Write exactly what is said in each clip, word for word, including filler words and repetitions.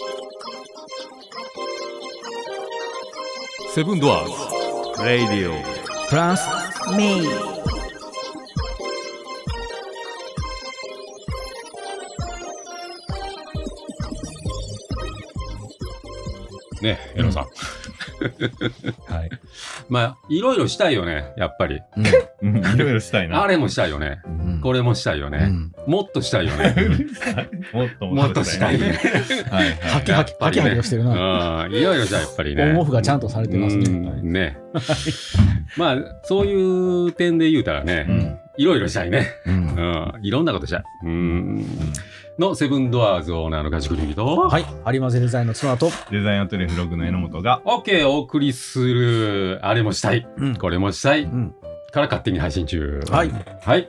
セブンドアーズレイディオプラスメイね、エロさん、 うん、はい。 まあいろいろしたいよね、やっぱり、 うん、いろいろしたいな。 あれもしたいよね、 うん、 これもしたいよね、うん、もっとしたいよねもっともっとしたいねはい、ハキハキハキハキをしてるな。 うん、いろいろじゃやっぱりね、 オンオフがちゃんとされてますね、 うん、ねまあそういう点で言うたらね、うん、いろいろしたいね、うんうん、いろんなことしたい、うんうんのセブンドアーズオーナーのガチクリミと、 はい、有馬ゼデザインの妻とデザインアトリエフログの榎本が OK お送りするあれもしたい、うん、これもしたい、うん、から勝手に配信中。 はいはい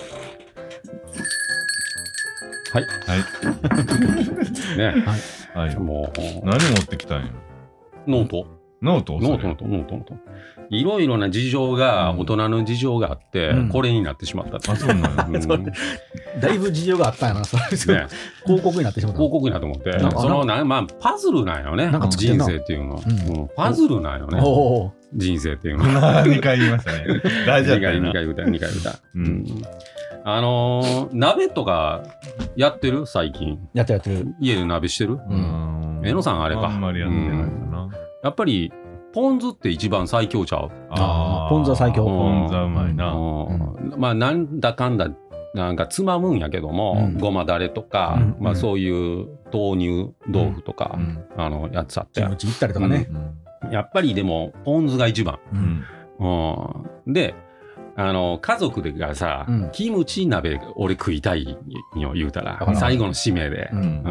はいはいねはい、はい、 もう何持ってきたんや。 ノートノートノートノートノートノートいろいろな事情が、うん、大人の事情があって、うん、これになってしまったって。 あ、そうなんだ、うん、 だいぶ事情があったんやな、それ、ね、広告になってしまった。 広告になって思って、そのな、まあ、パズルなんよね、人生っていうの、うんうん、パズルなんよね、お人生っていうの。 にかい言いましたね。大事だったよな。 にかい言うた、にかい言うた。うん、あのー、鍋とかやってる最近。 やってるやってる。 家で鍋してる？うん。えのさんあれか。 あんまりやってないかな。 やっぱりポン酢って一番最強ちゃう。 ああ、ポン酢は最強。 ポン酢はうまいな。 うん、まあなんだかんだなんかつまむんやけども、うん、ごまだれとか、うん、まあそういう豆乳豆腐とか、うん、あのやつあって。 キムチいったりとかね、 うん。やっぱりでもポン酢が一番。うんうん、で。あの家族がさ、うん、キムチ鍋俺食いたいよ言うたら最後の締めで、うんうん、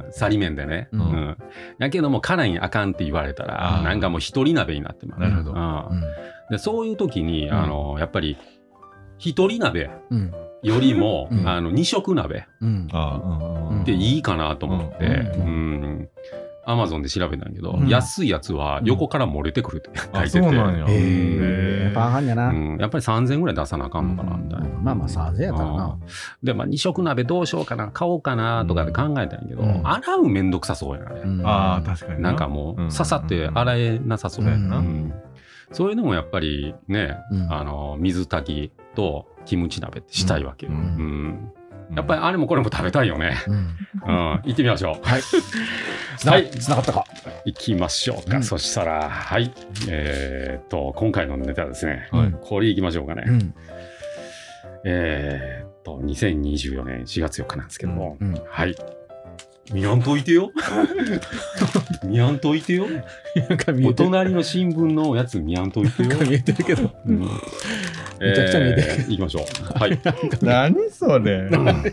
サリ麺でね、うんうん、やけども辛いにあかんって言われたらなんかもう一人鍋になってます。なるほど、うん、でそういう時に、うん、あのやっぱり一人鍋よりも、うん、あの二色鍋っていいかなと思って、うんうんアマゾンで調べたんやけど、うん、安いやつは横から漏れてくるって書いてて、うん、 そうなんや。へえ。やっぱあかんやな、 うん。やっぱりさんぜんえんぐらい出さなあかんのかなみたいな。 うん、まあまあさんぜんえんやったらな。 で、まあ二色鍋どうしようかな、買おうかなとかで考えたんやけど、うん、洗うめんどくさそうやなね。 うん、ああ、確かにな。 なんかもう、ささって洗えなさそうやな、うんうん。そういうのもやっぱりね、うん、あの、水炊きとキムチ鍋ってしたいわけよ。うんうんやっぱりあれもこれも食べたいよね。うん。うん、行ってみましょう。 はい。はい。つながったか。 行きましょうか。うん、そしたら、はい。えー、っと、今回のネタですね。はい、これ行きましょうかね。うん、えー、っと、にせんにじゅうよねんしがつよっかなんですけども。うんうん、はい。見やんといてよ。見やんといてよ。お隣の新聞のやつ見やんといてよ。 見えてるけど。うん、めちゃくちゃ見えてる。 えー、行きましょう。はい。 何それ。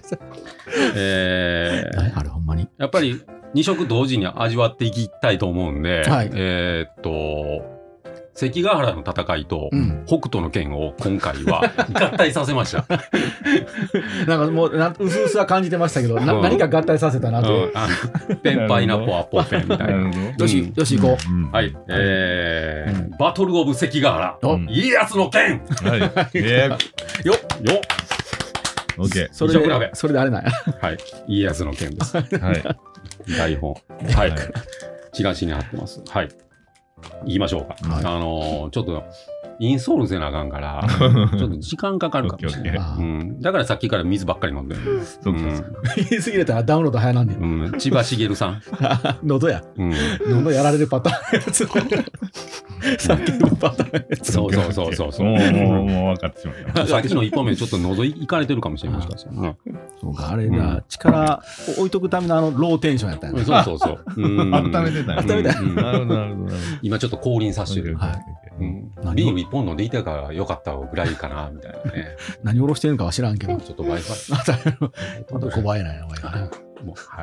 えー、 あれほんまに。 やっぱりに食同時に味わっていきたいと思うんで、はい、えー、っと。関ヶ原の戦いと北斗の拳を今回は合体させました。 なんかもうなうすうすは感じてましたけど、な、うん、何か合体させたなと。うん、あペンパイナポアポペンみたいな。 よし、うん、よし行こう。 うん、はい、えーうん、バトルオブ関ヶ原、うん、家康の拳。はい。えー、よっよっ。 オッケー。 それでそれであれなんや。 はい。家康の拳です。はい。台本。はい。チラシに貼ってます。はい。行きましょうか、はい、あのー、ちょっとインストールせなあかんからちょっと時間かかるかもしれない、うん、だからさっきから水ばっかり飲んでる、うん、そう言い過ぎれたらダウンロード早なんねん、 うん、千葉茂さん喉や、うん、喉やられるパターンやつさっきのパターンやつそうそうそうそうそうもうもうもう分かってしまったさっきの一本目ちょっと喉いかれてるかもしれないもしかしたら、ね、 そうかあれだ、うん、力置いとくためのあのローテンションやったんや、ね、 そうそうそううん温めてたよ、 温めた、うん、 なるほどなるほど今ちょっと降臨させてる、はいうん、ビール一本飲んでいたからよかったぐらいかなみたいなね何おろしてるのかは知らんけどちょっと Wi-Fi また小早いな Wi-Fi もうはい、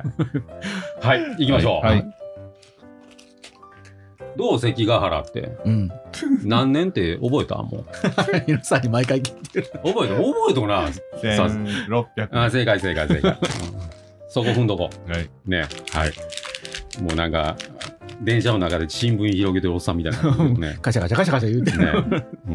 はい、行きましょう、はいはい、どう関ヶ原って、うん、何年って覚えたもう皆さんに毎回聞いてる覚えた覚えとくなせんろっぴゃくあ正解正解正解、うん、そこ踏んどこ、はい、ねはいもうなんか電車の中で新聞広げてるおっさんみたいな、ね、 カシャカシャカシャカシャ言うてね、うん、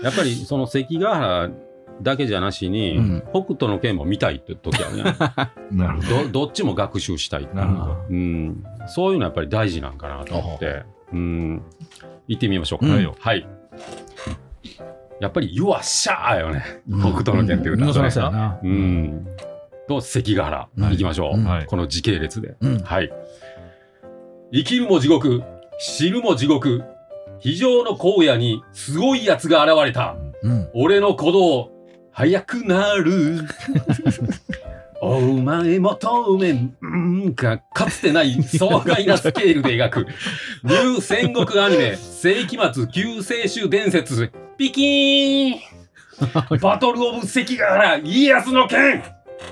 やっぱりその関ヶ原だけじゃなしに、うん、北斗の拳も見たいって時あるねなるほど ど, どっちも学習したいなるほど、 うん、 そういうのやっぱり大事なんかなと思って、うん、行ってみましょうか、うん、はい。やっぱり「よっしゃー」よね、北斗の拳って歌うとね、うん、と関ヶ原、行きましょう、はい、この時系列で、うん、はい。生きるも地獄、死ぬも地獄、非常の荒野にすごいやつが現れた、うん、俺の鼓動速くなるお前求めんかかつてない壮大なスケールで描くニュー戦国アニメ世紀末救世主伝説ピキーンバトルオブ関ヶ原家康の剣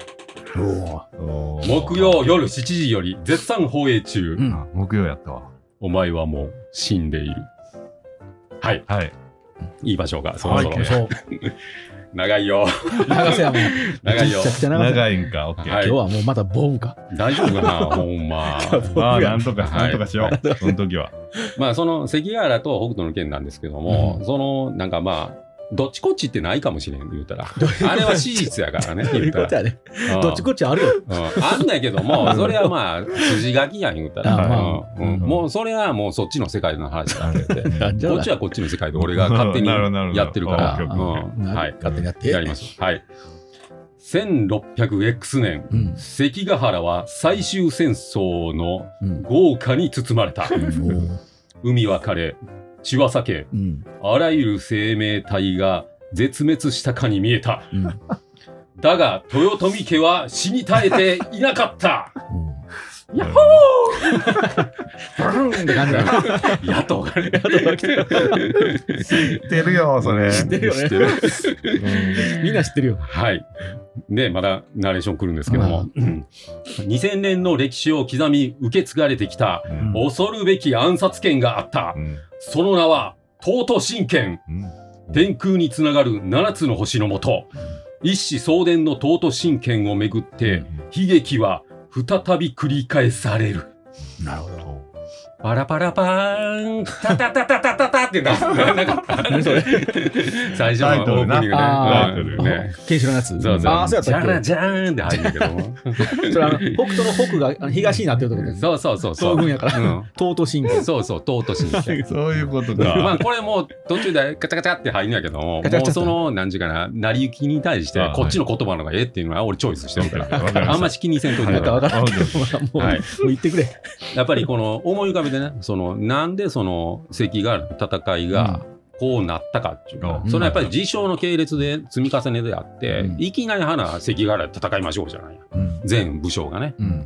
木曜夜しちじより絶賛放映中、うん、 木曜やったわ。 お前はもう死んでいる。はい、はい、言いましょうか。そろそろ、はい、長いよ。 長せやもん。 長いよ。 めちゃくちゃ長せ。長いんか。オッケー。 今日はもうまたボブか。 大丈夫かな。ほんま。 まあなんとかなんとかしよう。その時は。 まあその関ヶ原と北斗の拳なんですけども、そのなんかまあ。どっちこっちってないかもしれん言うたらあれは史実やからね言うたらどっちこっちあるよ、 うん、あんだけどもそれはまあ筋書きやん言うたら、うんうん、もうそれはもうそっちの世界の話だってこっちはこっちの世界で俺が勝手にやってるから勝手にやってやりますはい。せんろっぴゃくエックス 年、うん、関ヶ原は最終戦争の豪華に包まれた、うん、海は枯れ血は裂け、うん、あらゆる生命体が絶滅したかに見えた、うん、だが豊臣家は死に絶えていなかった、うん、ヤッホーブルーンって感じだ野党がね知ってるよそれ知ってるよねうん、みんな知ってるよ。 はいでまだナレーション来るんですけども、うん、にせんねんの歴史を刻み受け継がれてきた、うん、恐るべき暗殺権があった、うん、その名は東都神拳、うん、天空につながるななつの星のもと、うん、一子相伝の東都神拳をめぐって、うん、悲劇は再び繰り返される。 なるほど。 パラパラパーンタタタタタタタってななかった何それ最初のオープニングであねケンシロウのやつそうそうああそうやったっけジャラジャーンって入るんだけどもそれあの北斗の北が東になってるところですそうそうそうそう分やから東都神拳そうそう東都神拳そういうことかまあこれもう途中でカチャカチャって入るんやけどももうその何時かな成り行きに対してこっちの言葉のがええっていうのは俺チョイスしてるからあんまし気にせんといて分かったもう言ってくれやっぱりこの思い浮かべてねそのなんでその関ヶ原の戦いがこうなったかっていうか、うん、それはやっぱり事象の系列で積み重ねであって、うん、いきなり花関ヶ原で戦いましょうじゃない、うん、全武将がね、うんうん、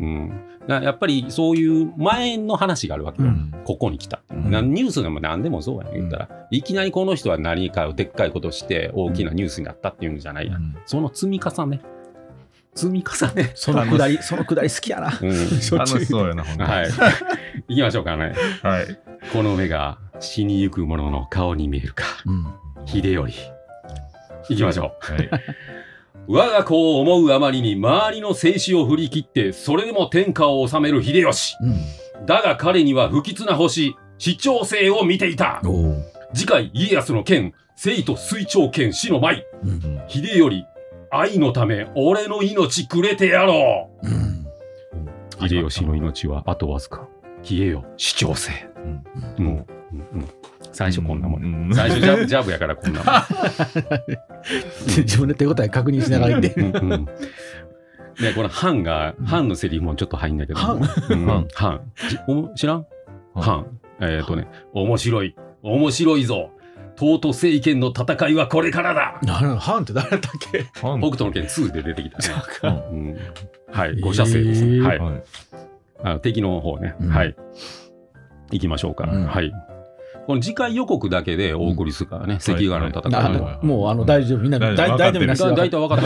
だからやっぱりそういう前の話があるわけよ、うん、ここに来た、うん、ニュースでも何でもそうやね言ったら、うん、いきなりこの人は何かをでっかいことして大きなニュースになったっていうんじゃないや、うん、その積み重ね積み重ねそのくだりそのくだり好きやな、うん、 楽しそうやなほんとはい行きましょうかねはいこの目が死にゆく者の顔に見えるか、うん、秀頼行きましょう、はい、我が子を思うあまりに周りの生死を振り切ってそれでも天下を治める秀吉、うん、だが彼には不吉な星四長星を見ていた次回家康の剣生と水長剣死の舞、うん、秀頼愛のため俺の命くれてやろう、うん、秀吉の命はあとわずか消えよ四長星、うんうんうんうん、最初こんなもん、ねうん、最初ジャブ、ジャブやからこんなもん自分で手応え確認しながら言って、うんうん、 でこのハンが、うん、ハンのセリフもちょっと入んだけどハン、うん、ハン知らんハンえっ、ー、とね面白い面白いぞ東都政権の戦いはこれからだ。 なるほど。ハンって誰だったっけ？ 北斗の拳ツーで出てきたね。うん、はい、ご射精です、えー。はい。はい、あの敵の方ね、うん。はい。行きましょうか。うん、はい。この次回予告だけでお送りするからね、うん、関ヶ原の戦い、はいはい。もうあの大丈夫みんな大丈夫なしだ。大体分かった。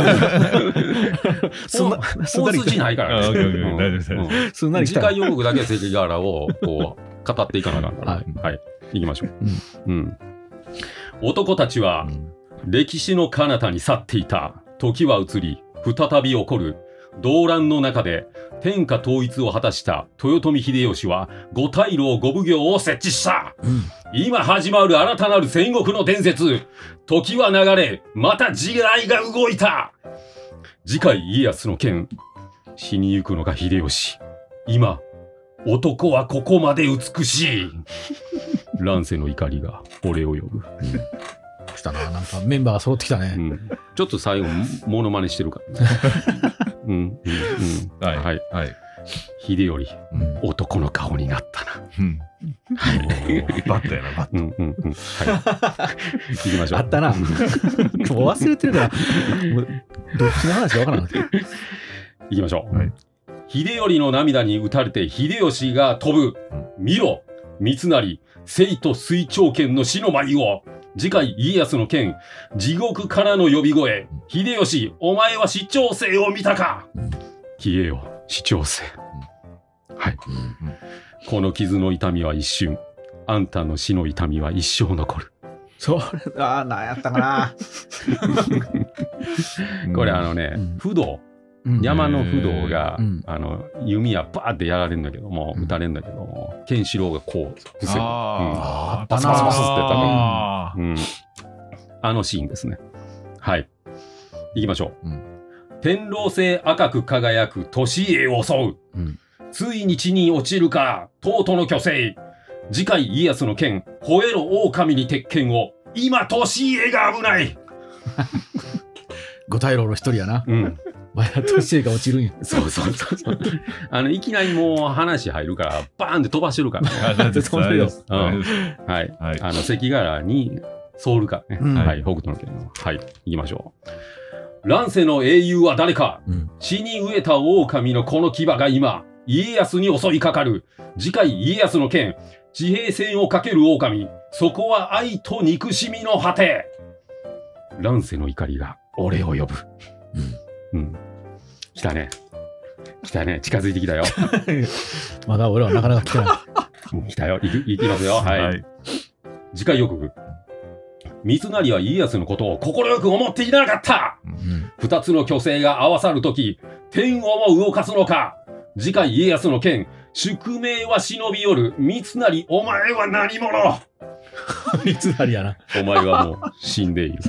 そんな大筋ないからね。大丈夫です。すんなり次回予告だけ関ヶ原をこう語っていかなあかんから。はい。はい。行きましょう。うん。うん男たちは歴史の彼方に去っていた。時は移り再び起こる動乱の中で天下統一を果たした豊臣秀吉は五大老五奉行を設置した、うん、今始まる新たなる戦国の伝説。時は流れまた時代が動いた。次回家康の剣死にゆくのが秀吉。今男はここまで美しい。乱世の怒りが俺を呼ぶ。 したな、なんかメンバーが揃ってきたね。 うん、ちょっと最後モノマネしてるからね。うんうんうん。 はいはい。 はい。 秀頼、 うん、 男の顔になったな。 うん。バッタやな、バッタ。 うんうんうん。はい。行きましょう。 あったな。もう忘れてるから、もうどっちの話かわからなくて。 行きましょう。 はい、 秀頼の涙に打たれて秀吉が飛ぶ。見ろ、三成、征と水長剣の死の舞を。次回家康の剣、地獄からの呼び声。秀吉、お前は市長生を見たか。消えよ、市長生。はい、うんうん。この傷の痛みは一瞬。あんたの死の痛みは一生残る。 それ、ああ、なんやったかな。 これあのね、うん、不動。山の不動が、うん、あの弓矢バーってやられるんだけども、うん、撃たれるんだけども、ケンシロウがこう防ぐ、 ああ、 パスパスパスってやったら、うん、あのシーンですね。はい、行きましょう。うん、天狼星赤く輝く年へ襲う、うん、ついに地に落ちるか東都の巨星。次回家康の剣、吠えろ狼に鉄拳を。今年へが危ない。 五大老の一人やな。うん。まや年が落ちるんや。 そうそうそうそう。あのいきなりもう話入るからバーンって飛ばしてるからね。 そうだよ。 うん、はい。はい、あの関ヶ原にソウルからね。うん、はい。北斗の拳の。はい。行きましょう。乱世の英雄は誰か。うん、死に飢えた狼のこの牙が今家康に襲いかかる。次回家康の剣、地平線をかける狼。そこは愛と憎しみの果て。乱世の怒りが俺を呼ぶ。うん。うん。来たね。来たね。近づいてきたよ。 まだ俺はなかなか来てない。 来たよ。いき、いきますよ。はい。はい、次回予告。三成は家康のことを快く思っていなかった。うん、二つの巨星が合わさるとき、天をも動かすのか。次回家康の剣、宿命は忍び寄る。三成、お前は何者。 三成やな。 お前はもう死んでいる。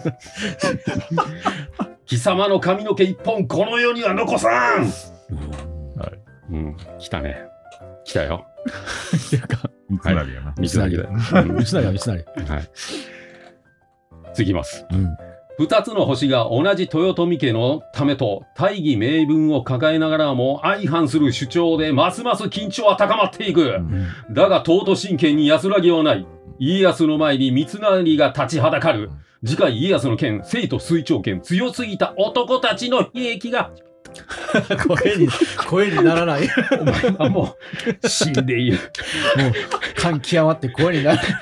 貴様の髪の毛一本この世には残さん。うん、はい、うん、来たね。来たよ。 三成やな。 三成だよ。 三成は三成。はい。 次います。うん。二つの星が同じ豊臣家のためと大義名分を抱えながらも相反する主張でますます緊張は高まっていく。うん、だが東都神剣に安らぎはない。家康の前に三成が立ちはだかる。次回家康の剣、征と水長剣、強すぎた男たちの悲劇が声に声にならない。 お前はもう死んでいる。 もう感極まって声にならない。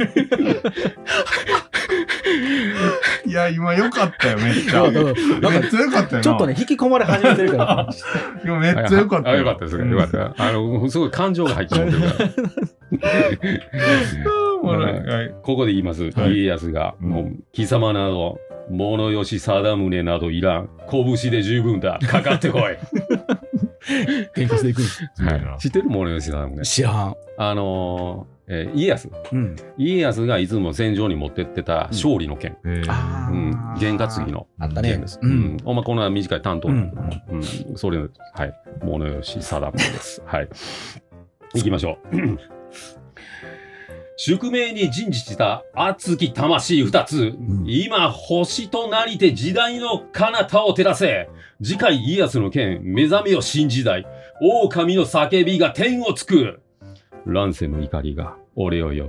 いや今良かったよめっちゃ。なんかめっちゃ良かったよな。 ちょっとね引き込まれ始めてるから。 今めっちゃ良かったよ。 良かったですね。良かった。あのすごい感情が入ってしまってるから。ここで言います。はい、家康が、うん、もう貴様など物吉貞宗などいらん。拳で十分だ。かかってこい。 喧嘩していくんです、 はい。知ってる物吉貞宗。 知らん。 あのーえー、家康、うん、家康がいつも戦場に持ってってた勝利の剣、うんうん、験担ぎの剣です。うんうん、おまこの短い担当なんだけども、うんうん、それはい物吉貞宗です。はい。行きましょう。宿命に尽じた熱き魂二つ、うん、今星となりて時代の彼方を照らせ。次回家康の剣、目覚めよ新時代。狼の叫びが天をつく。乱世の怒りが俺を呼ぶ。うん、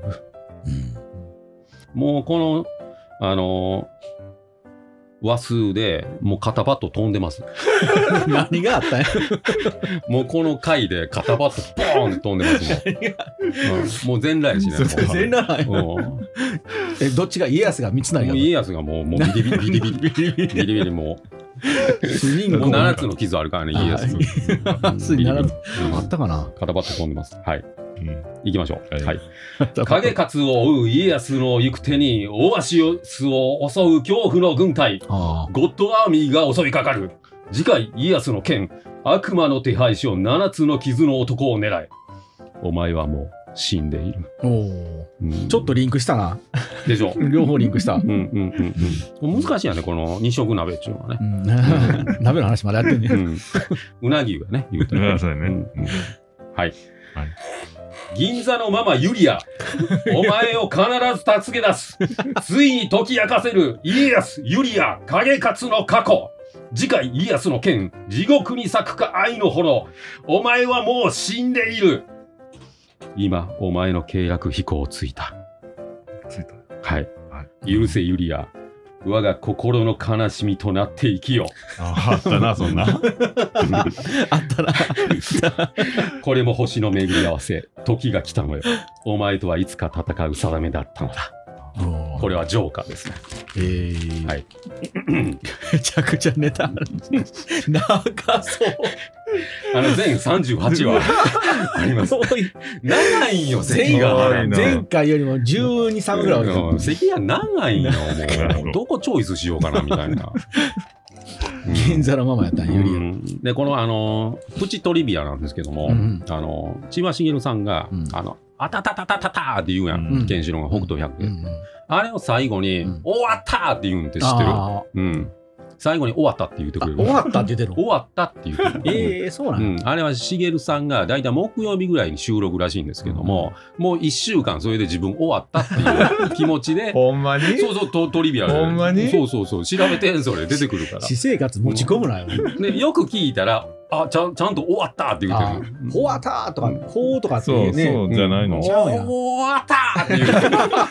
もうこのあのー、話数でもう肩パッド飛んでます。 何があったんや。 もうこの回で肩パッドボーン飛んでますもん。うん、もう全裸やしね。 全裸。えどっちが家康が三成が。 家康がもうもうビリビリビリビリビリビリビリもう。もうななつの傷あるからね、家康。 あったかな。 肩パッド飛んでます。はい。うん、行きましょう。はい。影勝を追う家康の行く手にオアシスを襲う恐怖の軍隊、ゴッドアーミーが襲いかかる。次回家康の剣、悪魔の手配書七つの傷の男を狙え。お前はもう死んでいる。 おうん、ちょっとリンクしたな。 でしょ。 両方リンクした。うんうんうんうん。難しいよねこの二色鍋っていうのはね。うん、 鍋の話までやってんね。うん、 うなぎがね言うとね。 そうね。うんうん、 はい。 はい、 銀座のママユリア、お前を必ず助け出す。ついに解き明かせる家康、ユリア、景勝の過去。次回家康の剣、地獄に咲くか愛の炎。お前はもう死んでいる。今お前の契約飛行をついた。 ついた。 はい。はい、許せユリア。我が心の悲しみとなって生きよ。 あ, あったな、そんな。あったな。 これも星の巡り合わせ。時が来たのよ。お前とはいつか戦う定めだったのだ。これはジョーカーですね。 えー、 はい。 めちゃくちゃネタある。長そう。 あの全さんじゅうはちわあります。長いんよ、席が。 前回よりもじゅうに、さんぐらいある。 席が長いんよ、もう。どこチョイスしようかな、みたいな。 銀座のままやったんよ、 うん、で、この、あの、プチトリビアなんですけども、うん、あの、千葉茂さんが、うん、あの、あたたたたたたって言うやん、うん、ケンシロウが北斗百景、うん、あれを最後に、うん、終わったって言うんって知ってる？うん。最後に終わったって言ってくれる。 終わったって言ってるの？ 終わったって言ってる。 ええー、そうなん、 うん、あれは茂さんがだいたい木曜日ぐらいに収録らしいんですけども、うん、もういっしゅうかんそれで自分終わったっていう気持ちでほんまに？ そうそう、ト, トリビアでほんまに？ そうそうそう、調べてん、それ出てくるから。 私生活持ち込むなよ、 うん、でよく聞いたら、あ、ちゃん、ちゃんと終わったって言ってる。 終わったとか、ほうとかっていうね。 そう、そうじゃないの。 終わったって言う。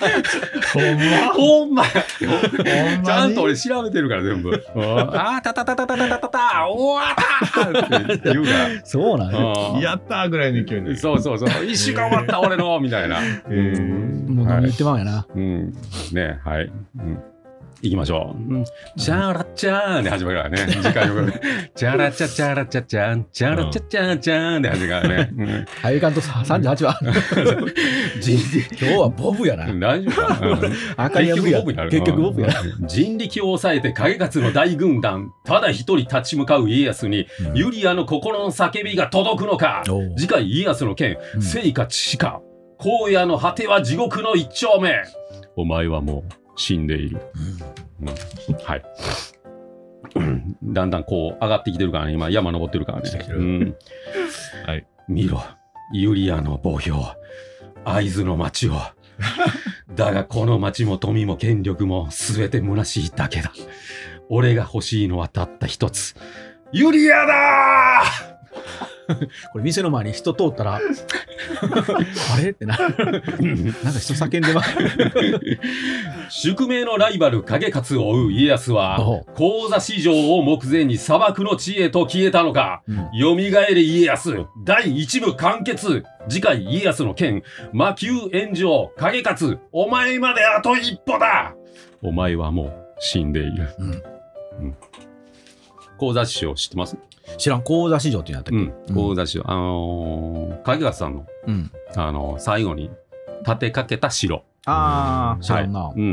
ほんまほんま。ちゃんと俺調べてるから全部。あたたたたたたたたた、終わったって言うから。 そうなんや。 やったーぐらいの勢いで。 そうそうそう。一週間終わった俺のみたいな。 もう何言ってまうやな。 うん。ね、はい。行きましょう。うん、チャラチャーンで始まるからね。次回のチャラチャチャラチャチャン、チャラチャチャンチャンで始まるからね。うん、 はい、かんとさんじゅうはちわ。今日はボブやな。 大丈夫か、うん、結局ボブやる。 結局ボブや。 人力を抑えて景勝の大軍団、ただ一人立ち向かう家康に、うん、ユリアの心の叫びが届くのか。次回家康の剣、うん、生か死か。荒野の果ては地獄の一丁目。お前はもう死んでいる、うんうん、はいだんだんこう上がってきてるからね、今山登ってるからね、うん、はい、見ろユリアの墓標、会津の町をだがこの町も富も権力も全て虚しいだけだ。俺が欲しいのはたった一つ、ユリアだーこれ店の前に人通ったらあれってななんか人叫んでます宿命のライバル景勝を追う家康は高座史上を目前に砂漠の地へと消えたのか、うん、よみがえれ家康だいいち部完結。次回家康の剣、魔宮炎上景勝、お前まであと一歩だ。お前はもう死んでいる、うんうん、高座史上知ってます？ 知らん。高座史上ってやったっけ？うん、 高座史上、あのー、景勝さんの、うん、あのー、最後に立てかけた城。 ああ、知らんな。 はい、うん、うん、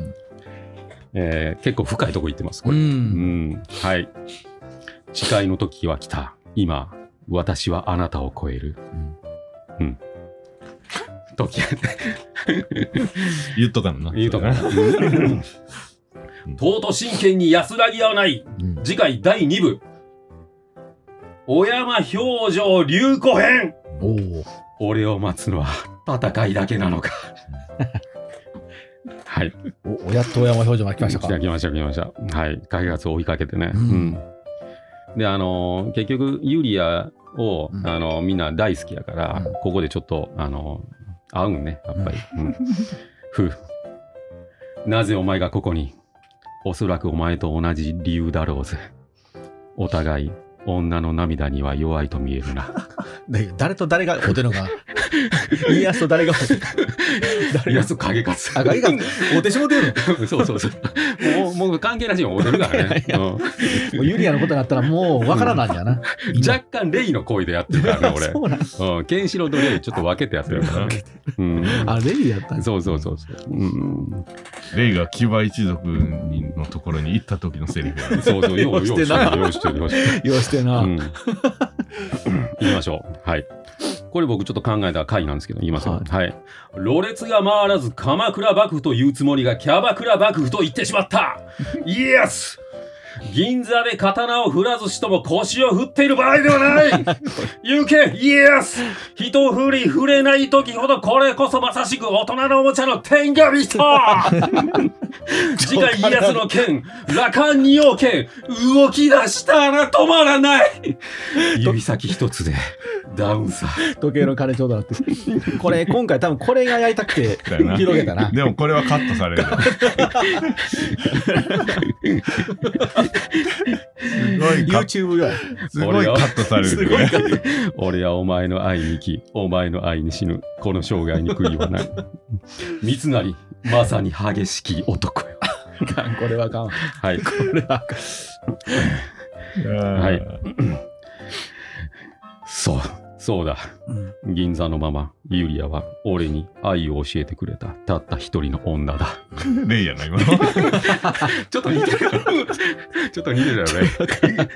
えー、結構深いとこ行ってますこれ。うん、うん、はい。誓いの時は来た。今私はあなたを超える。うん。うん、時言っとかな。 言っとかな。とうと真剣に安らぎはない。うん、次回だいに部。小山表情龍虎編。お俺を待つのは戦いだけなのかはい。 おやっと小山表情が来ましたか。 来ました来ましたはい。景勝を追いかけてね、うんうん、であのー、結局ユリアを、うん、あのー、みんな大好きやから、うん、ここでちょっとあのー、会うんねやっぱり、うんうん、ふなぜお前がここに。おそらくお前と同じ理由だろうぜ。お互い女の涙には弱いと見えるな。 誰と誰がお手のか家康と誰が家康と景勝。 あ、景勝お手しも出るのそうそうそうもうもう関係なしにお手るからね。いやいや、うん、もうユリアのことになったらもうわからないんじゃな、 うん、若干レイの声でやってるからね俺。そうなん、うん、ケンシロウとレイちょっと分けてやってるからね。 うん、あ、レイやったんそうそうそうそう、うん、 レイが騎馬一族のところに行った時のセリフや、ね、 そうそうようしてなようしてるようしてるようしてな、うん、 行きましょう。はい。これ僕ちょっと考えた回なんですけど言いますよ。はい。はい、ろれつが回らず鎌倉幕府というつもりがキャバクラ幕府と言ってしまった。イエス銀座で刀を振らずしても腰を振っている場合ではない行け家康、人振り触れない時ほどこれこそまさしく大人のおもちゃの天下人次回家康の剣羅漢二王剣動き出したら止まらない指先一つでダウンさ時計の鐘ちょうどなってこれ今回多分これがやりたくて広げたな。 でもこれはカットされるすごい YouTube がすごいカットされる、ね、 俺はお前の愛に生きお前の愛に死ぬこの生涯に悔いはない三成まさに激しき男よこれはあかん。 はいこれはあかん。 はいそうそうだ、うん、銀座のままユリアは俺に愛を教えてくれたたった一人の女だレイヤーの今のちょっと似てるちょっと似てるよね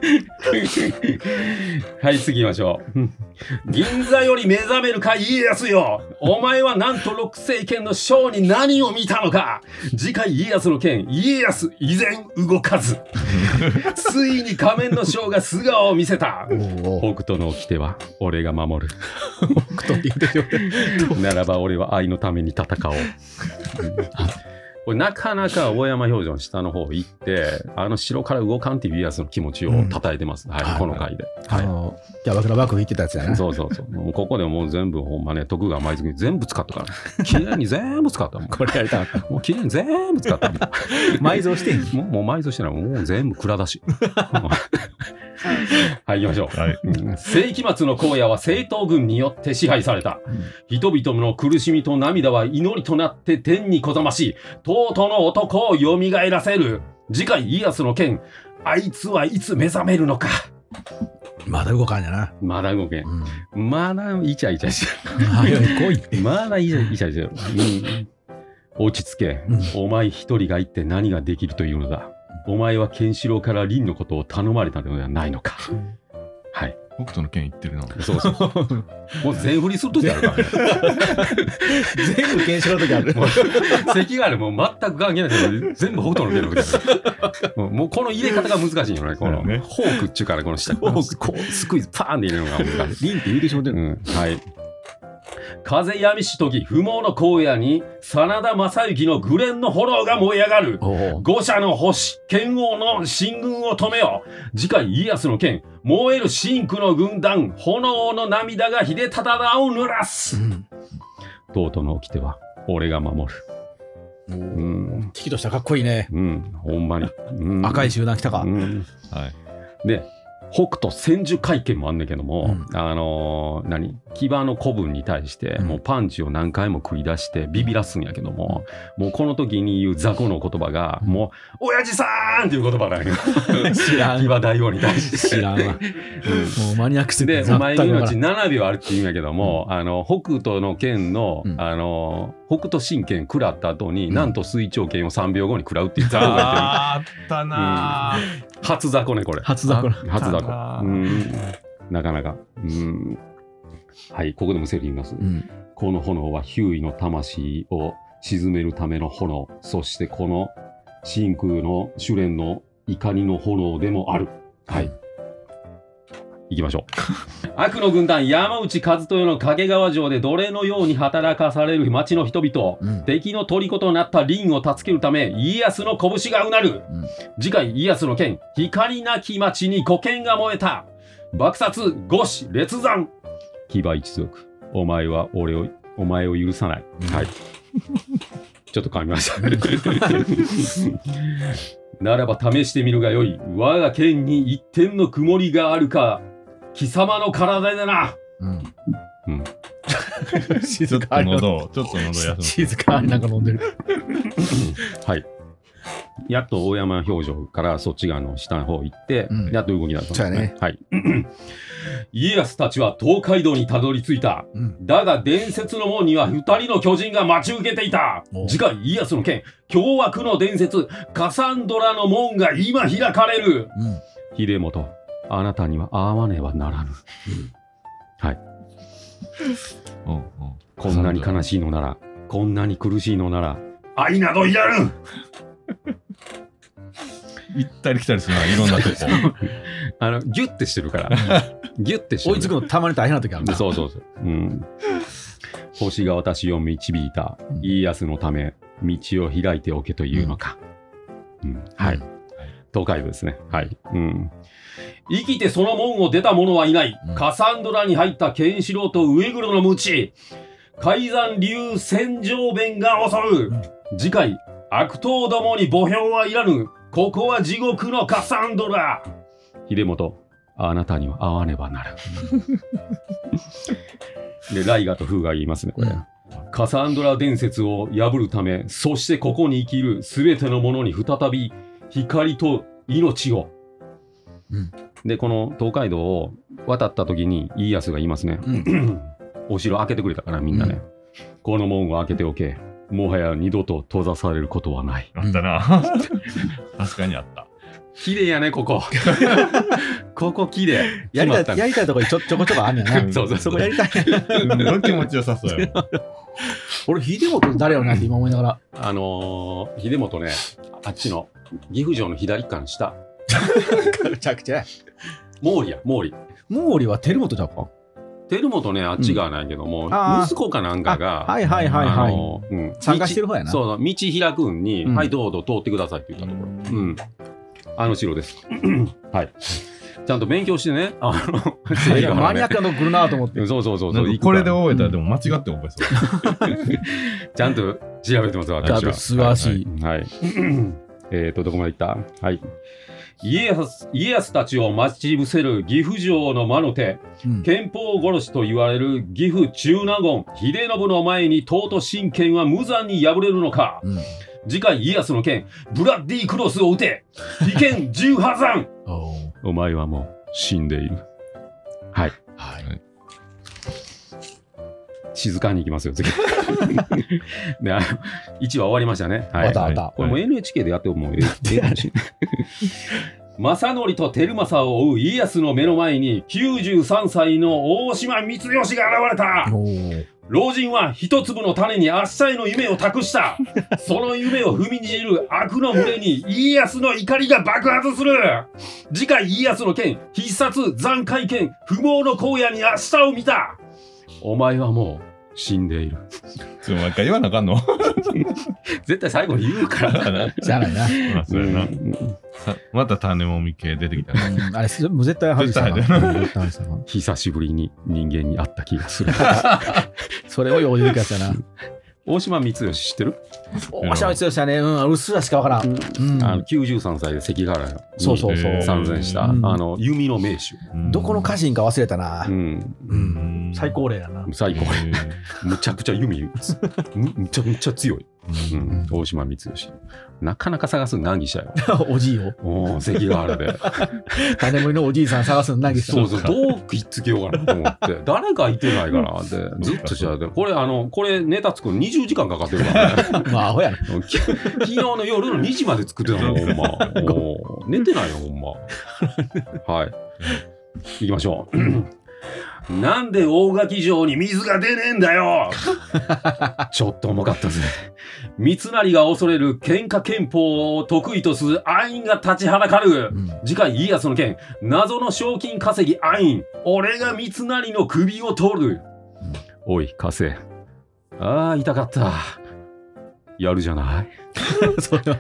はい次行きましょう銀座より目覚めるか家康よお前はなんと六星剣の将に何を見たのか次回家康の剣家康依然動かずついに仮面の将が素顔を見せた北斗の掟は俺が守る北斗って言ってしまうならば俺は愛のために戦おうこれなかなか大山表情の下の方行ってあの城から動かんっていう家康の気持ちを叩いてます、うん、はい、はい、この回で、 はい、あのキャバクラ幕府行ってたやつやなそうそうそうもうここでもう全部ほんまね徳川埋蔵金全部使ったからきれいに全部使ったもんこれやりたかったもうきれいに全部使ったもん埋蔵してんもうもう埋蔵してないもう全部蔵出しはい行きましょう、はいうん、世紀末の荒野は正統軍によって支配された、うん、人々の苦しみと涙は祈りとなって天にこざましとうとうの男を蘇らせる次回家康の剣あいつはいつ目覚めるのかまだ動かんやなまだ動けん、うん、まだイチャイチャしてるまだイチャイチャしてる、うん、落ち着け、うん、お前一人が言って何ができるというのだお前はケンシロウから凛のことを頼まれたのではないのか、うん、はい北斗の剣言ってるなそうそうもう全振りするときあるからね全部ケンシロウの時ある関ヶ原もう全く関係ないけど全部北斗の剣の時あるもうこの入れ方が難しいよねこのねフォークっちゅうからこの下こうスクイズパーンで入れるのが難しい凛って言うてしまってる、 うん、はい風闇しとき不毛の荒野に真田正幸の紅蓮の炎が燃え上がる五社の星剣王の進軍を止めよ次回家康の剣燃える真紅の軍団炎の涙が秀忠を濡らす、うん、とうとうの掟は俺が守るうん、危機としたらかっこいいねうんほんまに、うん、 赤い集団来たか、うんはい、で北斗千手会見もあんねんけども、うん、あのー、何騎馬の子分に対してもうパンチを何回も繰り出してビビらすんやけども、うん、もうこの時に言う雑魚の言葉が、うん、もう親父さーんっていう言葉なんよ知らん騎馬大王に対して知らんわ、うん、もうマニアックすぎてでお前の命ななびょうあるって言うんやけども、うん、あの北斗の剣の、うん、あの北斗神拳食らった後に、うん、なんと水長剣をさんびょうごに食らうっていう雑魚がいてるあったな、 うん、初雑魚ねこれ初雑魚初雑魚うんなかなかうんはいここでもセリフ言います、うん、この炎は周囲の魂を鎮めるための炎そしてこの真空の修練の怒りの炎でもあるはい行きましょう悪の軍団山内和豊の掛川城で奴隷のように働かされる町の人々、うん、敵の虜となった凛を助けるため家康の拳がうなる、うん、次回家康の剣光なき町に古剣が燃えた爆殺五死列山騎馬一族お前は俺をお前を許さない、うん、はいちょっと噛みましたならば試してみるがよい我が剣に一点の曇りがあるか貴様の体でな。うん。うん。 静かに。 ちょっと喉、ちょっと喉休む。 静かになんか飲んでる。 はい。やっと大山表情からそっち側の下の方行って、うん、やっと動き出したんですね。はい。家康たちは東海道にたどり着いた。うん、だが伝説の門には二人の巨人が待ち受けていた。次回家康の剣、凶悪の伝説、カサンドラの門が今開かれる。うん、秀元。あなたには会わねばならぬ、うん、はい、うんうん、こんなに悲しいのならこんなに苦しいのなら愛などいらぬ行ったり来たりするな、いろんなとこ。 あのギュッてしてるからギュッてしてる。 追いつくのたまに大変な時あるな。 そうそうそう、うん、星が私を導いた、うん、家康のため道を開いておけというのか、うんうん、はい、うん、東海道ですね。はい、うん、生きてその門を出た者はいない、うん、カサンドラに入ったケンシロウと上黒の鞭、海山流戦場弁が襲う、うん、次回悪党どもに墓標はいらぬ、ここは地獄のカサンドラ。秀元、あなたには会わねばなるでライガとフーが言いますねこれ、うん、カサンドラ伝説を破るため、そしてここに生きるすべてのものに再び光と命を、うん、でこの東海道を渡った時に家康が言いますね、うん、お城開けてくれたからみんなね、うん、この門を開けておけ、もはや二度と閉ざされることはない。 あったな確かにあった。 綺麗やねここここ綺麗。 やりたいやりたいとこにちょちょこちょこあんねんなそうそうそこやりたいすごい気持ちよさそうや俺秀元誰よなって今思いながら、 あのー、秀元ね、あっちの岐阜城の左側の下めちゃくちゃ毛利や毛利毛利は照本じゃんか。 照本ね、あっち側ないけども、うん、息子かなんかが、 はいはいはいはい、うん、参加してる方やな。 そう、道開くんに、うん、はいどうぞ通ってくださいって言ったところ、うん、あの城ですはい、ちゃんと勉強してね、あのいやマニアックなの来るなと思って。 そうそうそうそう、 これで覚えたらでも間違って覚えそうちゃんと調べてます私は。 素晴らしい。 はい、はい、えっとどこまで行った。はい、家康, 家康たちを待ち伏せる岐阜城の魔の手、うん、憲法殺しと言われる岐阜中納言秀信の前に東都神剣は無残に敗れるのか、うん、次回家康の剣ブラッディクロスを撃て、利剣十破山お前はもう死んでいる。はい、はい、静かに行きますよ次ね、あのいちわ終わりましたね。はい、はい、これも エヌエイチケー でやってもうええ正則と輝政を追う家康の目の前にきゅうじゅうさんさいの大島光義が現れた。老人は一粒の種に明日への夢を託したその夢を踏みにじる悪の群れに家康の怒りが爆発する。次回家康の剣必殺残骸剣不毛の荒野に明日を見た。お前はもう死んでいる。 ちょっともう一回言わなあかんの絶対最後に言うからじゃないな、 まあそうやな、うん、また種もみ系出てきた、ね、 あれもう絶対外したな久しぶりに人間に会った気がするそれを用意できやつやな。 大島光義知ってる？ 大島光義はね、うん、うっすらしかわからん、うん、 あのきゅうじゅうさんさいで関ヶ原に参戦した、 うん、 あの弓の名手、 うん、どこの家臣か忘れたな、うんうん、最高齢やな。 最高齢むちゃくちゃ弓むちゃくちゃ強い、うん、大島光義なかなか探すの難儀したよおじいをお関ヶ原で種盛りのおじいさん探すの難儀した。 そうそうどうくっつけようかなと思って誰かいてないかなってずっと調べて、これあのこれネタ作るのにじゅうじかんかかってるからねまあアホやな昨日の夜のにじまで作ってたのほんま寝てないよほんまはい行きましょうなんで大垣城に水が出ねえんだよちょっと重かったぜ。三成が恐れる喧嘩憲法を得意とするアインが立ちはだかる、うん、次回家康の剣謎の賞金稼ぎアイン俺が三成の首を取る、うん、おい加瀬ああ痛かったやるじゃないそれは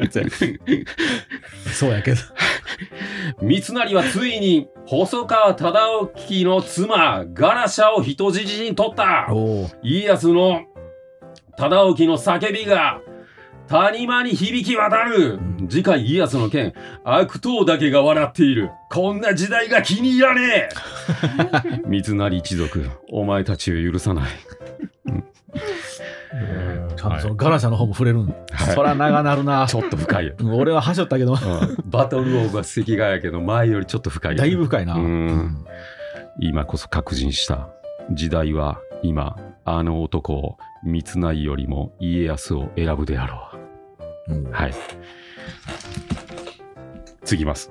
そうやけど三成はついに細川忠興の妻ガラシャを人質に取った。家康の忠興の叫びが谷間に響き渡る、うん、次回家康の剣悪党だけが笑っているこんな時代が気に入らねえ三成一族お前たちを許さない、うんちゃんとそのガラシャの方も触れるん、はい、そら長なるな。 ちょっと深いよ俺ははしょったけど、うん、 バトルオーバー関ヶやけど前よりちょっと深いよだいぶ深いな、うん、 今こそ確認した時代は今あの男を三成よりも家康を選ぶであろう、うん、はい次ます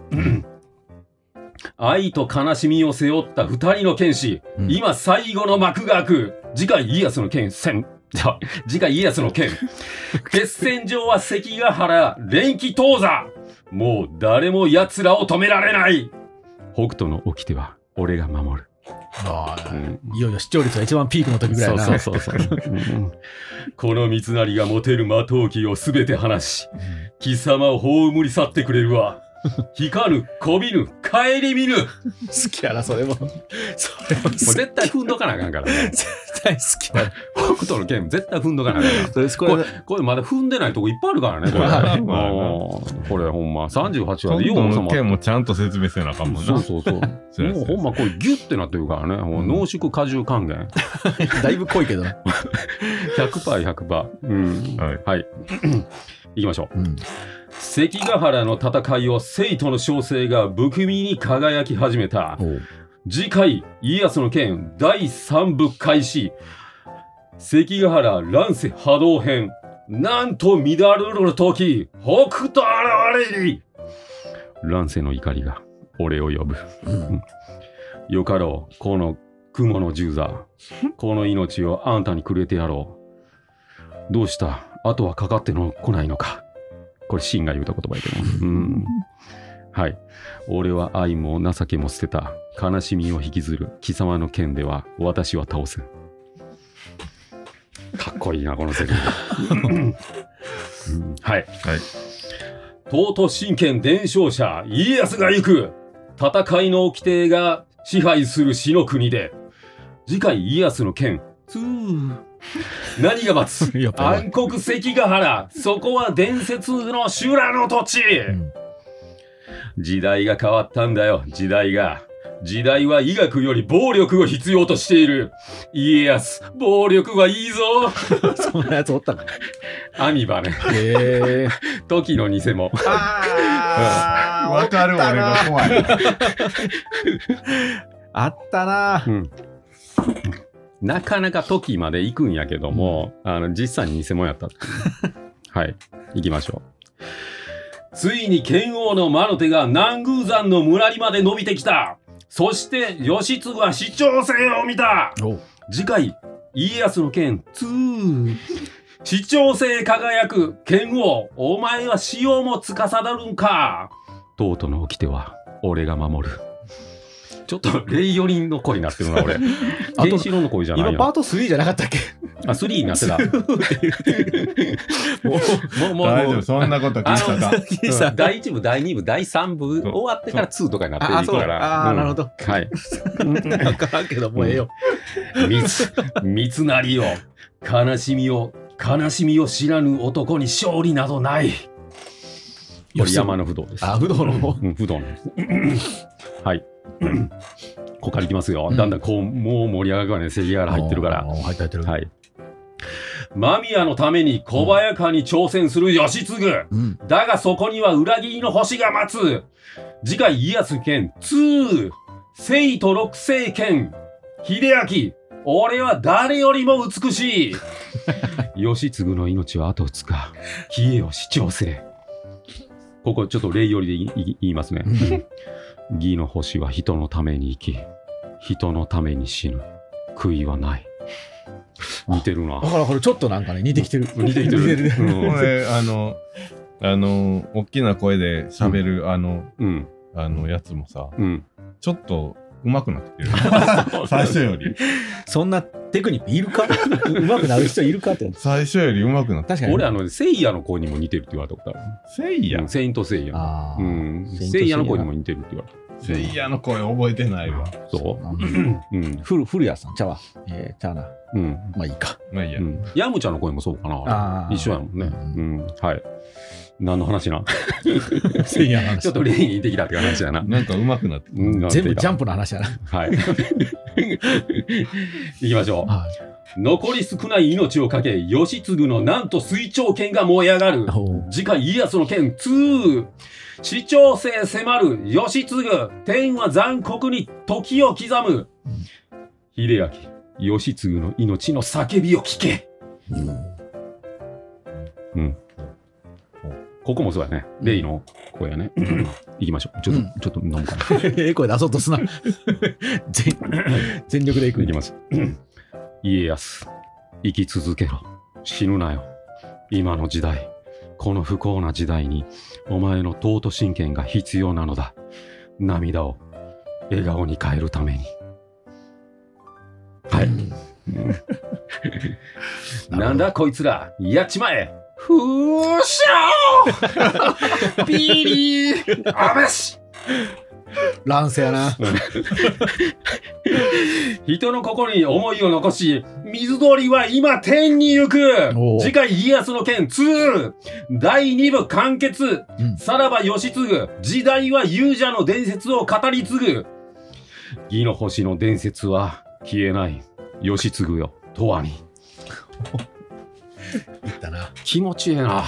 愛と悲しみを背負った二人の剣士、うん、今最後の幕が開く次回家康の剣戦次回家康の剣決戦場は関ヶ原連騎当座もう誰も奴らを止められない。北斗の掟は俺が守る。 あうん、いよいよ視聴率が一番ピークの時ぐらいな。 そうそうそうそう、うん、この三成が持てる魔刀機をすべて離し、うん、貴様を葬り去ってくれるわ。引かぬ、こびぬ、顧みぬ。好きやな、それも。それも絶対踏んどかなあかんからね。 絶対好きやな。 北斗の剣絶対踏んどかなあかんから。これ、これ、これまだ踏んでないとこいっぱいあるからね。これ、これほんまさんじゅうはちわでよう収まった。北斗の剣もちゃんと説明せなあかんもんな。 そうそうそう。もうほんまこれギュッてなってるからね。うん、濃縮果汁還元。 だいぶ濃いけどな。 ひゃくパーセント、ひゃくパーセント。うん。はい。はい。行きましょう。うん関ヶ原の戦いを征夷の将星が不気味に輝き始めた。次回家康の剣だいさん部開始。関ヶ原乱世波動編。なんと乱るる時北斗現れり。乱世の怒りが俺を呼ぶ。うん、よかろうこの雲の十座。この命をあんたにくれてやろう。どうした、あとはかかっての来ないのか。これシンが言うた言葉やけど、うん、はい。俺は愛も情けも捨てた。悲しみを引きずる貴様の剣では私は倒す。かっこいいなこのセリフ、うん、はい、はい、東都神剣伝承者家康が行く。戦いの掟が支配する死の国で。次回家康の剣ツー何が待つ暗黒関ヶ原。そこは伝説の修羅の土地、うん、時代が変わったんだよ。時代が時代は医学より暴力を必要としている。家康暴力はいいぞ。 そんなやつおったか。 アミバね。へえ。時の偽も。 ああ、わかる。俺が怖い。 あったな。うんなかなか時まで行くんやけども、うん、あの実際に偽物やったってはい行きましょう。ついに剣王の魔の手が南宮山の村にまで伸びてきた。そして義経は市長星を見た。次回家康の剣ツー市長星輝く剣王。お前は死をも司るんか。東都の掟は俺が守る。ちょっとレイヨリンの声になってるな俺。ケンシロウの声じゃないよ。 今パートスリーじゃなかったっけ。 あ、スリーになってた。 もうもう大丈夫、そんなこと聞いたか。 だいいち部だいに部だいさん部終わってからツーとかになっていくから。 ああ、なるほど。 はい。 分からんけどもうええよ。 三つ成よ、悲しみを悲しみを知らぬ男に勝利などない。これ山の不動です。 あ、不動の方。 不動です。はい。ここからいきますよ、うん、だんだんこうもう盛り上がるね。関ヶ原入ってるから入ってる、はい、 間宮のために小早川に挑戦する義経、うん、だがそこには裏切りの星が待つ。次回家康剣ツー征夷六聖剣秀明。俺は誰よりも美しい。義経の命はあとふつか。消えよ市長星。ここちょっと礼よりで言いますね。義の星は人のために生き、人のために死ぬ。悔いはない。似てるな。 だからこれちょっとなんかね似てきてる。 似てきてる。 これあのあの大きな声で喋る、うん、あの、うん、あのやつもさ、うん、ちょっと上手くなってる。最初より。 そんなテクニックいるか。上手くなる人いるかって。 最初より上手くなって。 確かに。俺あの聖夜の子にも似てるって言われたことある。 聖夜。 セイント聖夜。うん。聖夜の子にも似てるって言われた。 聖夜の声覚えてないわ。 そう。 うん。古古谷さんちゃうわ。えー、ちゃうな。うん。まあいいか。 まあいいや。 ヤムちゃんの声もそうかな。一緒やもんね。うん。はい。何の話な。 聖夜の話。 ちょっと例に似てきたって話だな。 なんか上手くなって。 全部ジャンプの話やな。 はい。行きましょう。残り少ない命をかけ、義経のなんと水長剣が燃え上がる。次回家康の剣ツー。市長星迫る義経。天は残酷に時を刻む。秀明、義経の命の叫びを聞け。うん。ここもそうやね。レイの声やね。行きましょう。ちょっと、うん、ちょっと飲むかな。 ええ声出そうとすな。全, 全力で行く。 行きます。家康、生き続けろ。死ぬなよ。今の時代、 この不幸な時代にお前の闘争神剣が必要なのだ。涙を笑顔に変えるために。はい、うんなんだこいつら、やっちまえ。ふーしょービリーあべし乱世やな。 人の心に思いを残し、水鳥は今天に行く。次回家康の剣にだいに部完結、うん、さらば義継時代は勇者の伝説を語り継ぐ。義の星の伝説は消えない。義継よ永遠に。 言ったな。 気持ちいいな。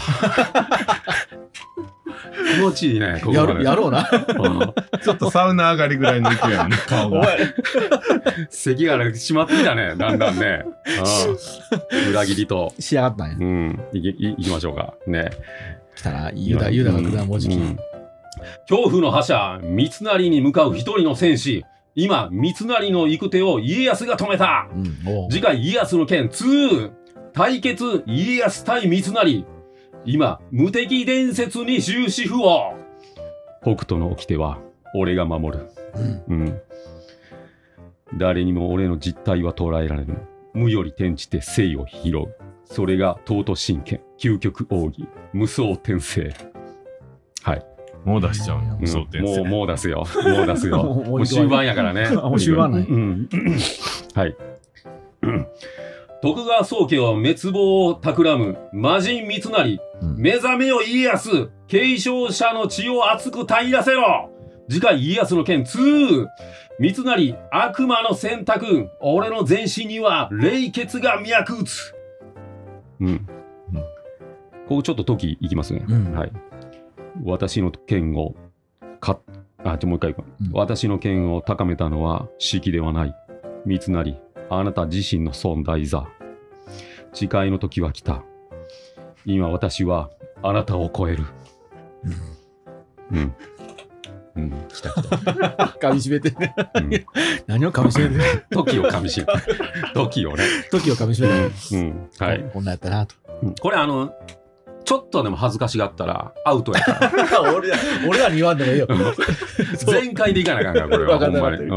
気持ちいいね。ここやるやろうな。 ちょっとサウナ上がりぐらいの勢いやね。顔が。 咳がね締まってきたね。だんだんね。裏切りと仕上がったんや。 うん。いきいきましょうかね。 来たな。ユダユダが来た文字。 恐怖の覇者三成に向かう一人の戦士。今三成の行く手を家康が止めた。うん、次回家康の剣に対決家康対三成。今無敵伝説に終止符を。北斗の掟は俺が守る、うんうん、誰にも俺の実態は捉えられる。無より転じて生を拾う。それが闘争神剣究極奥義無双転生。はい、 もう出しちゃうんや、無双転生、 うん、もうもう出すよもう出すよもう終盤やからね。 もう終盤ない、 うん、はい徳川宗家を滅亡を企む魔人三成、うん、目覚めよ家康。継承者の血を熱く平らせろ。次回家康の剣に三成悪魔の選択。俺の全身には冷血が脈打つ。うん、うん、ここちょっと時いきますね、うん、はい。私の剣をかあちょもう一回、うん、私の剣を高めたのは式ではない。三成あなた自身の存在座。誓いの時は来た。今私はあなたを超える。うん。うん。うん、来た来た。 噛み締めてね。うん、何を噛み締めてね。 時を噛み締めて。時をね。 時を噛み締めて。 うん。はい。 こんなんやったなと。 うん、これあの、ちょっとでも恥ずかしがったらアウトやから。 俺ら、俺らに言わんでもいいよ。 全開でいかなあかんから、これは。ほんまに。うん。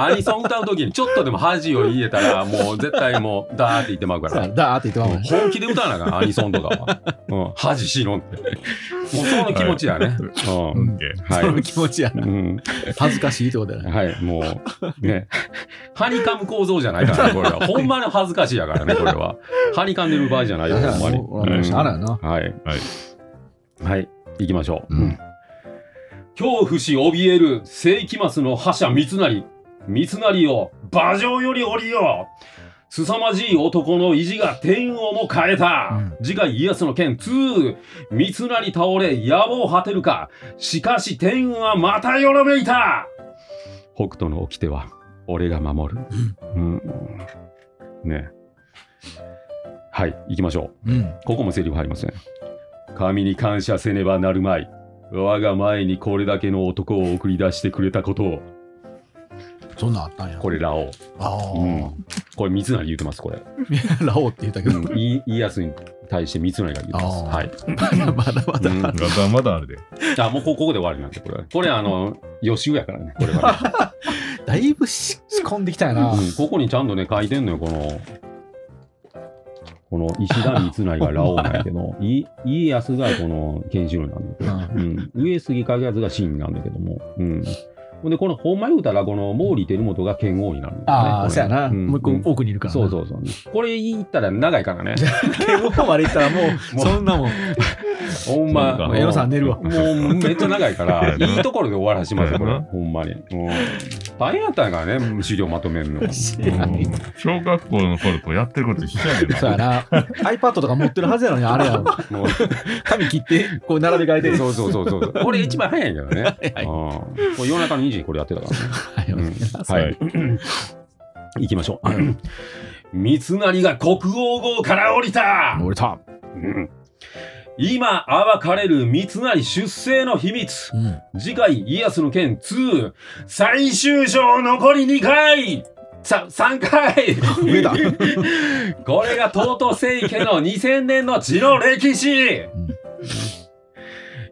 アニソン歌うときにちょっとでも恥を入れたら、もう絶対もう、ダーって言ってまうから。 ダーって言ってまう。 本気で歌わなあかん、アニソンとかは。うん。恥しろんって。もうその気持ちやね。 うん。はい。その気持ちやな。うん。恥ずかしいってことやね。 はい。もう、ね。ハニカム構造じゃないからね、これは。ほんまに恥ずかしいやからね、これは。ハニカんでる場合じゃないよ、ほんまに。 あらやな。 はい。はい。はい。行きましょう。うん。恐怖し怯える世紀末の覇者三成。三成を馬上より降りよう。凄まじい男の意地が天をも変えた。うん、次回家康の剣に三成倒れ野望果てるか。しかし天はまたよろめいた。北斗の掟は俺が守る。うん。うん、ね。はい、行きましょう。うん、ここもセリフ入りますね。神に感謝せねばなるまい。我が前にこれだけの男を送り出してくれたことを。 そんなんあったんや。 これラオウ。ああ、うん。これ三成言うてます、これ。 ラオウって言ったけど。 うん、家康に対して三成が言うてます。はい。 まだまだ。 うん、まだまだあるで。 あ、もうここで終わりなんで、これ。これあの、予習やからね、これは、ね。 だいぶ仕込んできたよな、 うん。ここにちゃんとね、書いてんのよ、この。この石田三成がラオウなんやけど、家康がこのケンシロウなんだけど、うん、上杉景康が真なんだけども、うん。で、この、ほんま言うたら、この、毛利輝元が剣王になるんだよね。 ああ、そうやな。うん、もう一個奥にいるから。 そうそうそう。これ言ったら長いからね。 剣王まで言ったらもう、そんなもん。 ほんま。 江野さん寝るわ。 もう、めっちゃ長いから、いいところで終わらしますよ、これ。ほんまに。大変やったんやからね、資料まとめるの。 小学校の頃とやってること一緒やでな。 そうやな。iPad とか持ってるはずやのに、あれや。紙切って、こう並べ替えて。 そうそうそうそう。これ一番早いんだよね。これ夜中のにじにこれやってたからね。はい。行きましょう。三成が国王号から降りた。 降りた。 今暴かれる三成出世の秘密。次回家康の剣に最終章残りにかい。さ、さんかい上だこれが東都政家のにせんねんの血の歴史、うん、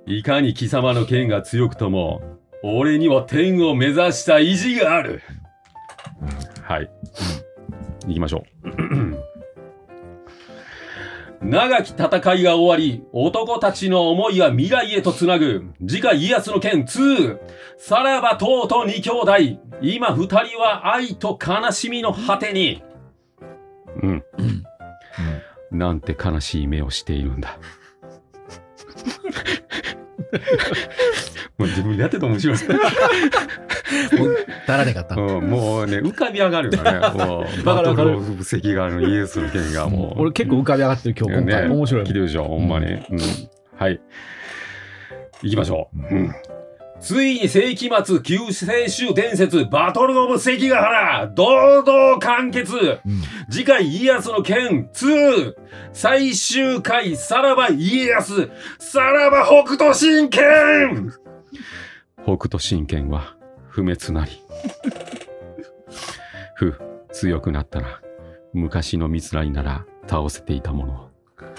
いかに貴様の剣が強くとも、俺には天を目指した意地がある。はい。行きましょう。長き戦いが終わり、男たちの思いは未来へとつなぐ。次回家康の剣に。さらばとうとう二兄弟。今二人は愛と悲しみの果てに。うん。うんうん、なんて悲しい目をしているんだ。もう自分でやってて面白い。 もうだらねかった、 うん。もうね、浮かび上がるよね。もうバトルオブ関ヶ原のイエスの剣がもう。 俺結構浮かび上がってる今日、今回。面白い。 来てるでしょ、ほんまに。うんうん、はい。行きましょう。うん、ついに世紀末救世主伝説バトルオブ関ヶ原堂々完結、うん、次回家康の剣に最終回さらば家康さらば北斗神拳北斗神拳は不滅なりふ強くなったら昔の三成なら倒せていたものを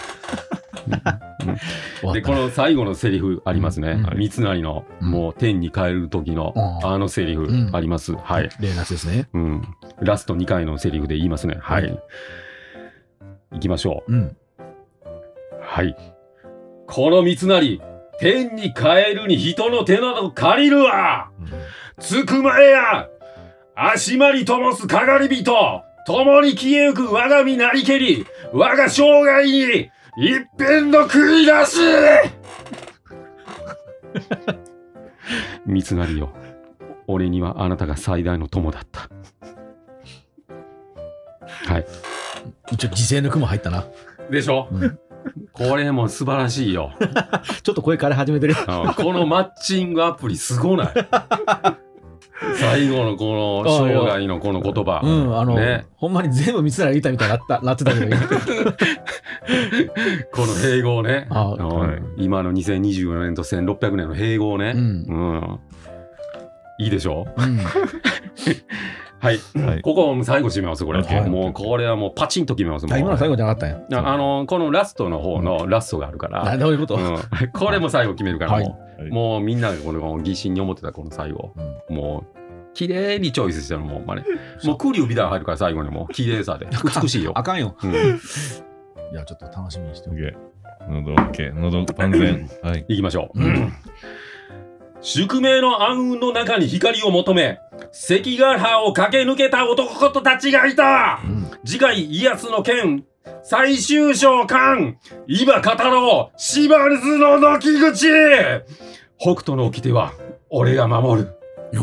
うん、でこの最後のセリフありますね、うん、三成の、うん、もう天に帰る時の、うん、あのセリフあります、うん、はい例のやつですね、 うん、ラストにかいのセリフで言いますね、はい、はい、いきましょう、うん、はいこの三成天に帰るに人の手など借りるわ、うん、つくまえや足まりともすかがり人共に消えゆく我が身なりけり我が生涯に一片の悔いなし三成よ俺にはあなたが最大の友だったはい一応時世の句も入ったなでしょ、うん、これも素晴らしいよちょっと声枯れ始めてるこのマッチングアプリすごない最後のこの生涯のこの言葉、 うん、あの、ね、ほんまに全部三成言ったみたいになったなってたけどこの併合ね、はい、今のにせんにじゅうよねんとせんろっぴゃくねんの併合ね、うんうん、いいでしょ、うん、はい、はい、ここも最後締めますこれ、はい、もうこれはもうパチンと決めますもん今の最後じゃなかったんやあのこのラストの方のラストがあるから、 うん、どういうこと、うん、 これも最後決めるから、はい、もう、はい、もうみんながこの疑心に思ってたこの最後、うん、もう綺麗にチョイスしてるもう、まあね、もうクリュービダー入るから最後にもう綺麗さで美しいよあかんよ、うん、いやちょっと楽しみにしておけ喉 OK 喉万全はい行きましょう、うん、宿命の暗雲の中に光を求め関ヶ原を駆け抜けた男たちがいた、うん、次回家康の剣最終章巻今語ろう島津の軒口北斗の掟は俺が守る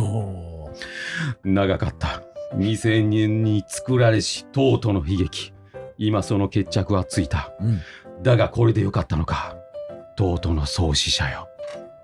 長かったにせんねんに作られしとうとの悲劇今その決着はついた、うん、だがこれでよかったのかとうとの創始者よ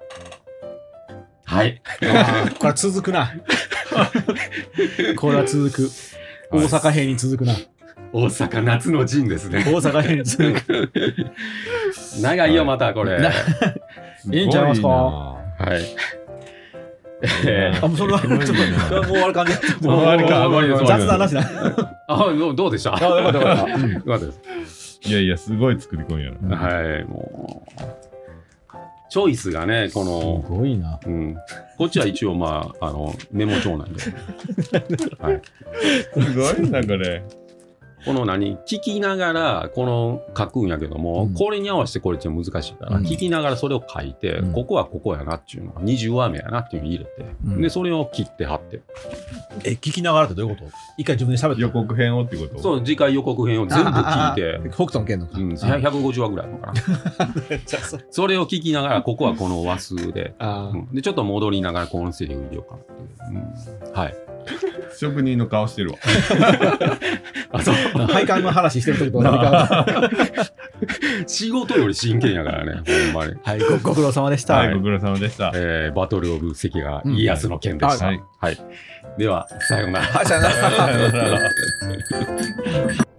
はいこれは続くなこれは続く大阪編に続くな大阪夏の陣ですね大阪編に続く長いよまたこれいいんちゃいますかはいえー、あもうそれはちょっともう終わる感じもう終わるか終わり雑談なしだあどうでしたあよかったよかった、うん、よかったですいやいやすごい作り込みやな、 うん、はいもうチョイスがねこのすごいな、 うん、こっちは一応まああのメモ帳なんで、 はい、すごいなこれこの何聞きながらこの書くんやけども、うん、これに合わせてこれって難しいから、うん、聞きながらそれを書いて、うん、ここはここやなっていうのがにじゅうわめやなっていうのを入れて、うん、でそれを切って貼ってえ聞きながらってどういうこと一回自分で喋って予告編をってことそう次回予告編を全部聞いて北斗の拳のか、 うん、ひゃくごじゅうわぐらいのかなそれを聞きながらここはこの和数で、うん、でちょっと戻りながらこのセリフ入れようかなっていう、うん、はい職人の顔してるわあそう配管の話してる時と何か仕事より真剣やからねほんまにはい ご, ご苦労様でしたはいご苦労様でした、 えー、バトルオブ関が家康の剣でした、うんはいはい、ではさようならさようなら